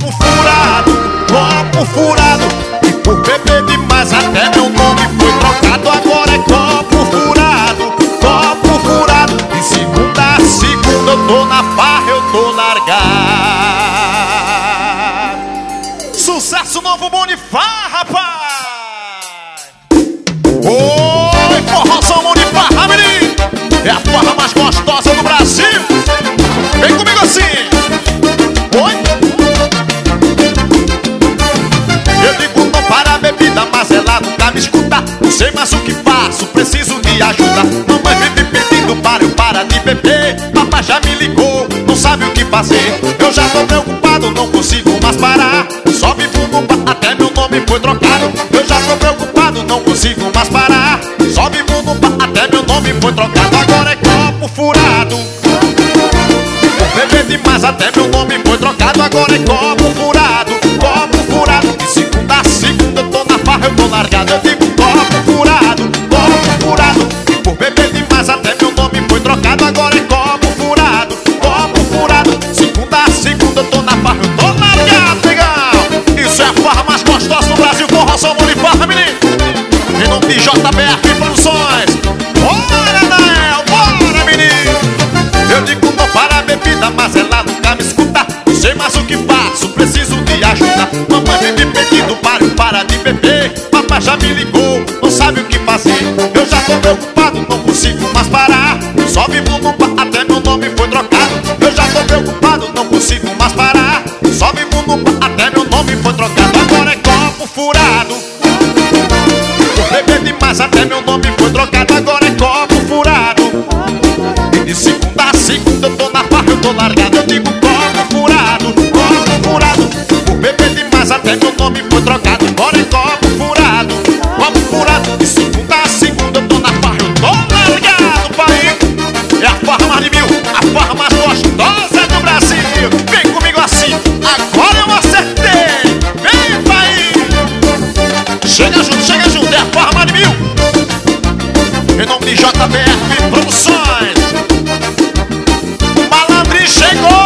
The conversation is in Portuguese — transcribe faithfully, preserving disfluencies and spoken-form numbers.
copo furado, copo furado. E por beber demais até meu nome foi trocado. Agora é copo furado, copo furado. De segunda a segunda eu tô na farra, eu tô largado. Sucesso novo, Bonifá, rapaz. Oi, forrozão Bonifá, menino. É a farra mais gostosa do Brasil. Vem comigo assim. Oi. Eu digo não para a bebida, mas ela nunca me escuta. Não sei mais o que faço, preciso de ajuda. Mamãe vive pedindo para eu parar de beber. Papai já me ligou, não sabe o que fazer. Eu já tô preocupado, não consigo mais parar. Só vivo no bar, até meu nome foi trocado. Eu já tô preocupado, não consigo mais parar. Só vivo no bar, até meu nome foi trocado. Agora é copo furado. Por beber demais até meu nome foi trocado. Agora é copo furado, copo furado. De segunda a segunda eu tô na farra, eu tô largado. Eu digo copo furado, copo furado. E por beber demais até meu nome foi trocado. Agora é copo furado, copo furado. Segunda a segunda eu tô na farra, eu tô largado, legal. Isso é a farra mais gostosa do Brasil. Forrozão Bonifá, menino. Em nome de J B R Produções. Bora, Nael, bora, menino. Eu digo não para a bebida, mas ela nunca me escuta. Não sei mais o que faço, preciso de ajuda. Mamãe vive pedindo para eu parar de beber. Papai já me ligou, não sabe o que fazer. Eu já tô preocupado, não consigo mais parar. Só vivo no bar, até meu nome foi trocado. Eu já tô preocupado, não consigo mais parar. Só vivo no bar, até meu nome foi trocado. Agora é copo furado. Por beber demais até meu nome foi trocado. Agora é copo furado. E de segunda a segunda eu tô na farra, eu tô largado. Eu digo copo furado, copo furado. Por beber demais até meu nome foi trocado. Agora é copo furado, copo furado. De segunda a segunda eu tô na farra, eu tô largado, pai. É a farra mais de mil, a farra mais gostosa do Brasil. Vem comigo assim, agora eu acertei. Vem, pai. Chega junto, chega junto, é a farra mais de mil. Em nome de J B R Produções. O malandrinho chegou.